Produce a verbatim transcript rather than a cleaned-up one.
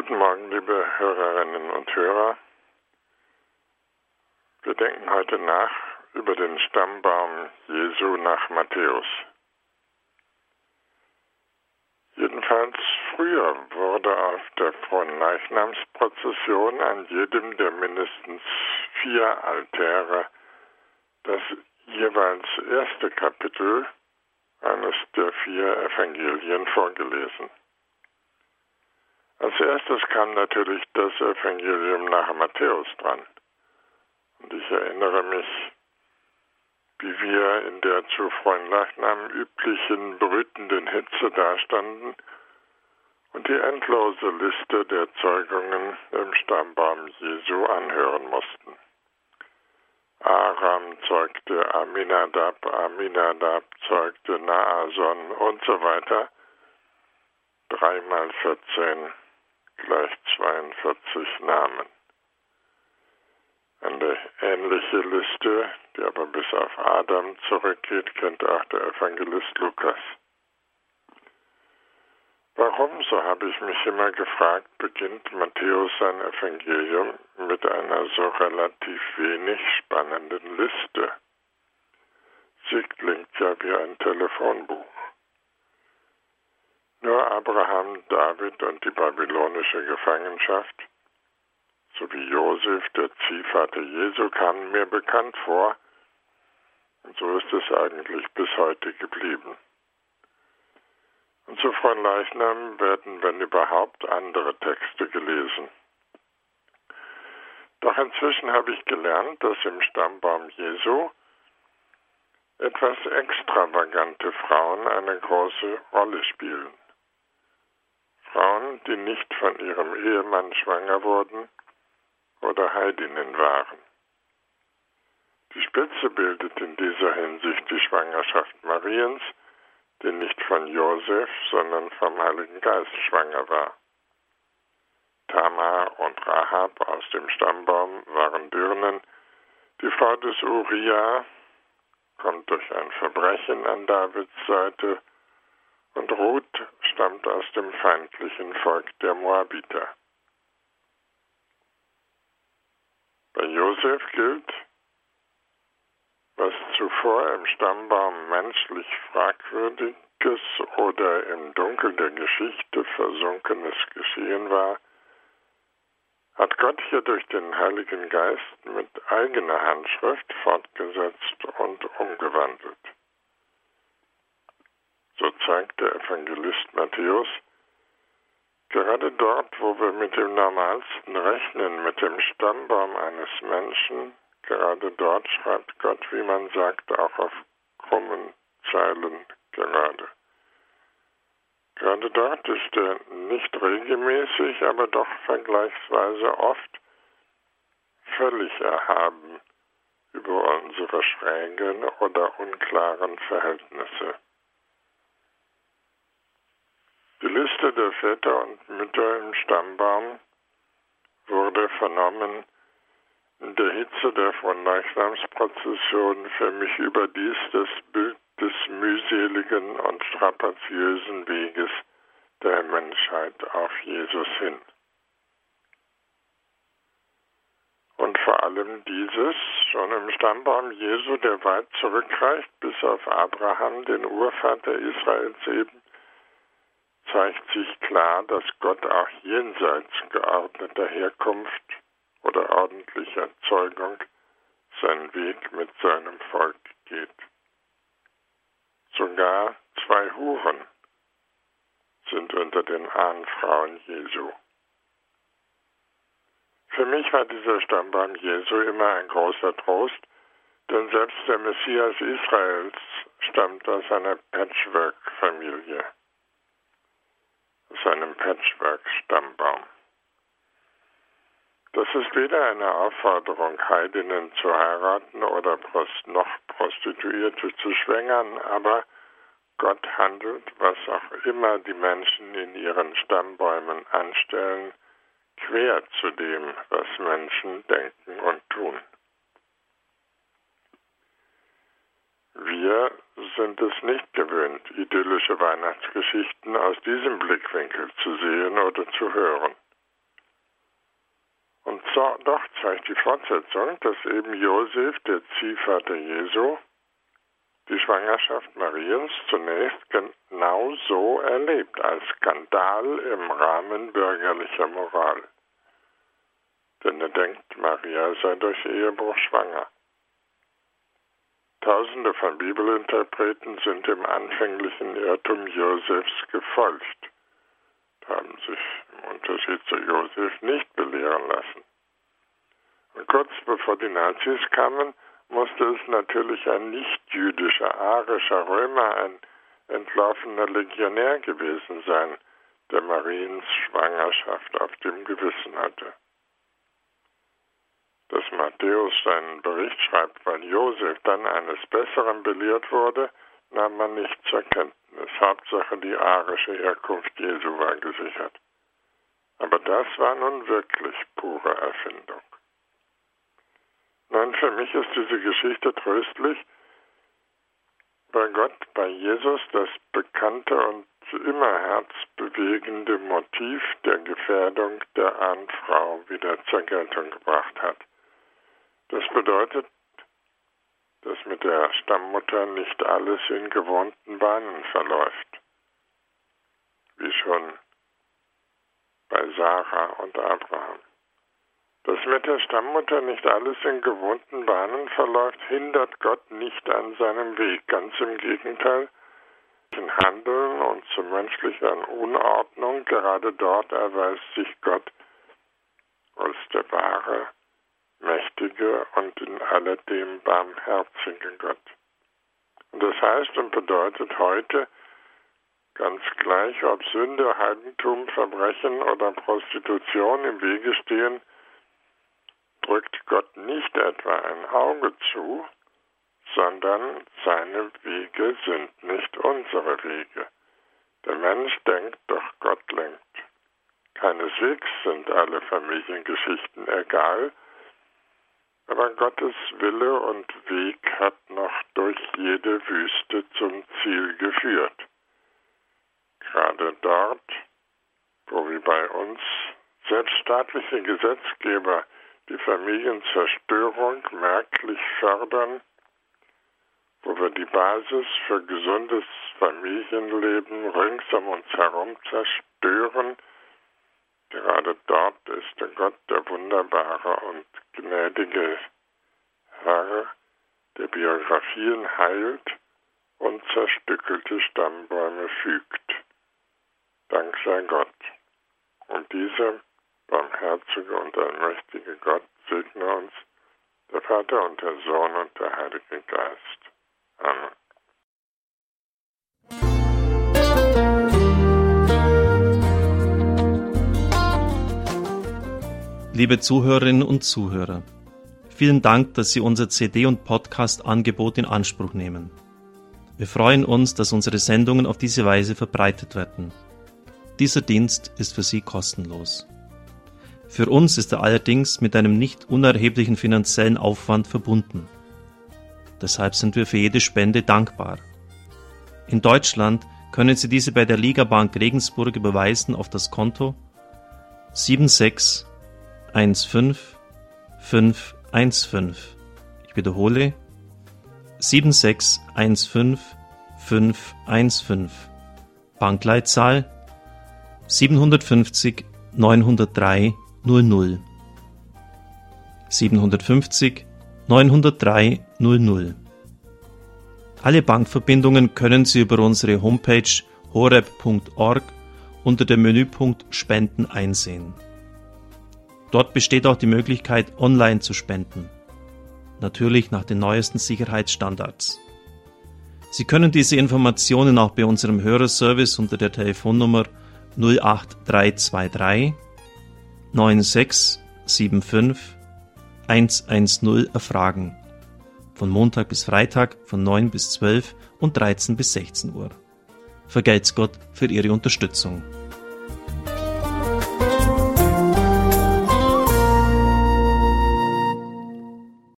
Guten Morgen, liebe Hörerinnen und Hörer. Wir denken heute nach über den Stammbaum Jesu nach Matthäus. Jedenfalls früher wurde auf der Fronleichnamsprozession an jedem der mindestens vier Altäre das jeweils erste Kapitel eines der vier Evangelien vorgelesen. Als erstes kam natürlich das Evangelium nach Matthäus dran. Und ich erinnere mich, wie wir in der zu Fronleichnam üblichen brütenden Hitze dastanden und die endlose Liste der Zeugungen im Stammbaum Jesu anhören mussten. Aram zeugte Aminadab, Aminadab zeugte Naason und so weiter. Drei mal vierzehn gleich zweiundvierzig Namen. Eine ähnliche Liste, die aber bis auf Adam zurückgeht, kennt auch der Evangelist Lukas. Warum, so habe ich mich immer gefragt, beginnt Matthäus sein Evangelium mit einer so relativ wenig spannenden Liste? Sie klingt ja wie ein Telefonbuch. Nur Abraham, David und die babylonische Gefangenschaft sowie Josef, der Ziehvater Jesu, kamen mir bekannt vor, und so ist es eigentlich bis heute geblieben. Und zu Fronleichnam werden, wenn überhaupt, andere Texte gelesen. Doch inzwischen habe ich gelernt, dass im Stammbaum Jesu etwas extravagante Frauen eine große Rolle spielen. Frauen, die nicht von ihrem Ehemann schwanger wurden oder Heidinnen waren. Die Spitze bildet in dieser Hinsicht die Schwangerschaft Mariens, die nicht von Josef, sondern vom Heiligen Geist schwanger war. Tamar und Rahab aus dem Stammbaum waren Dirnen. Die Frau des Uria kommt durch ein Verbrechen an Davids Seite und Ruth stammt aus dem feindlichen Volk der Moabiter. Bei Josef gilt, was zuvor im Stammbaum menschlich Fragwürdiges oder im Dunkel der Geschichte Versunkenes geschehen war, hat Gott hier durch den Heiligen Geist mit eigener Handschrift fortgesetzt und umgewandelt. So zeigt der Evangelist Matthäus, gerade dort, wo wir mit dem Normalsten rechnen, mit dem Stammbaum eines Menschen, gerade dort schreibt Gott, wie man sagt, auch auf krummen Zeilen gerade. Gerade dort ist er nicht regelmäßig, aber doch vergleichsweise oft völlig erhaben über unsere schrägen oder unklaren Verhältnisse. Die Liste der Väter und Mütter im Stammbaum wurde vernommen in der Hitze der Fronleichnamsprozession für mich überdies das Bild des mühseligen und strapaziösen Weges der Menschheit auf Jesus hin. Und vor allem dieses, schon im Stammbaum Jesu, der weit zurückreicht, bis auf Abraham, den Urvater Israels eben, zeigt sich klar, dass Gott auch jenseits geordneter Herkunft oder ordentlicher Zeugung seinen Weg mit seinem Volk geht. Sogar zwei Huren sind unter den Ahnfrauen Jesu. Für mich war dieser Stammbaum Jesu immer ein großer Trost, denn selbst der Messias Israels stammt aus einer Patchwork-Familie, aus einem Patchwork-Stammbaum. Das ist weder eine Aufforderung, Heidinnen zu heiraten oder noch Prostituierte zu schwängern, aber Gott handelt, was auch immer die Menschen in ihren Stammbäumen anstellen, quer zu dem, was Menschen denken und tun. Wir sind es nicht gewöhnt, idyllische Weihnachtsgeschichten aus diesem Blickwinkel zu sehen oder zu hören. so, doch zeigt die Fortsetzung, dass eben Josef, der Ziehvater Jesu, die Schwangerschaft Mariens zunächst genau so erlebt, als Skandal im Rahmen bürgerlicher Moral. Denn er denkt, Maria sei durch Ehebruch schwanger. Tausende von Bibelinterpreten sind dem anfänglichen Irrtum Josefs gefolgt, haben sich im Unterschied zu Josef nicht belehren lassen. Und kurz bevor die Nazis kamen, musste es natürlich ein nicht-jüdischer, arischer Römer, ein entlaufener Legionär gewesen sein, der Mariens Schwangerschaft auf dem Gewissen hatte. Dass Matthäus seinen Bericht schreibt, weil Josef dann eines Besseren belehrt wurde, nahm man nicht zur Kenntnis. Hauptsache die arische Herkunft Jesu war gesichert. Aber das war nun wirklich pure Erfindung. Nein, für mich ist diese Geschichte tröstlich, weil Gott bei Jesus das bekannte und immer herzbewegende Motiv der Gefährdung der Ahnfrau wieder zur Geltung gebracht hat. Das bedeutet, dass mit der Stammmutter nicht alles in gewohnten Bahnen verläuft, wie schon bei Sarah und Abraham. Dass mit der Stammmutter nicht alles in gewohnten Bahnen verläuft, hindert Gott nicht an seinem Weg. Ganz im Gegenteil, in Handeln und zu menschlicher Unordnung, gerade dort erweist sich Gott als der wahre, mächtige und in alledem barmherzige Gott. Und das heißt und bedeutet heute, ganz gleich, ob Sünde, Heidentum, Verbrechen oder Prostitution im Wege stehen, drückt Gott nicht etwa ein Auge zu, sondern seine Wege sind nicht unsere Wege. Der Mensch denkt, doch Gott lenkt. Keineswegs sind alle Familiengeschichten egal, aber Gottes Wille und Weg hat noch durch jede Wüste zum Ziel geführt. Gerade dort, wo wie bei uns selbst staatliche Gesetzgeber die Familienzerstörung merklich fördern, wo wir die Basis für gesundes Familienleben rings um uns herum zerstören, gerade dort ist der Gott der wunderbare und gnädige Herr, der Biografien heilt und zerstückelte Stammbäume fügt. Dank sei Gott. Und dieser barmherzige und allmächtige Gott segne uns, der Vater und der Sohn und der Heilige Geist. Amen. Liebe Zuhörerinnen und Zuhörer, vielen Dank, dass Sie unser C D- und Podcast-Angebot in Anspruch nehmen. Wir freuen uns, dass unsere Sendungen auf diese Weise verbreitet werden. Dieser Dienst ist für Sie kostenlos. Für uns ist er allerdings mit einem nicht unerheblichen finanziellen Aufwand verbunden. Deshalb sind wir für jede Spende dankbar. In Deutschland können Sie diese bei der Ligabank Regensburg überweisen auf das Konto sieben sechs eins fünf fünf eins fünf. Ich wiederhole sieben sechs eins fünf fünf eins fünf. Bankleitzahl siebenhundertfünfzig neunhundertdrei null null. siebenhundertfünfzig neunhundertdrei null null. Alle Bankverbindungen können Sie über unsere Homepage horeb punkt org unter dem Menüpunkt Spenden einsehen. Dort besteht auch die Möglichkeit, online zu spenden. Natürlich nach den neuesten Sicherheitsstandards. Sie können diese Informationen auch bei unserem Hörerservice unter der Telefonnummer null acht drei zwei drei neun sechs sieben fünf eins eins null erfragen. Von Montag bis Freitag von neun bis zwölf und dreizehn bis sechzehn Uhr. Vergelt's Gott für Ihre Unterstützung.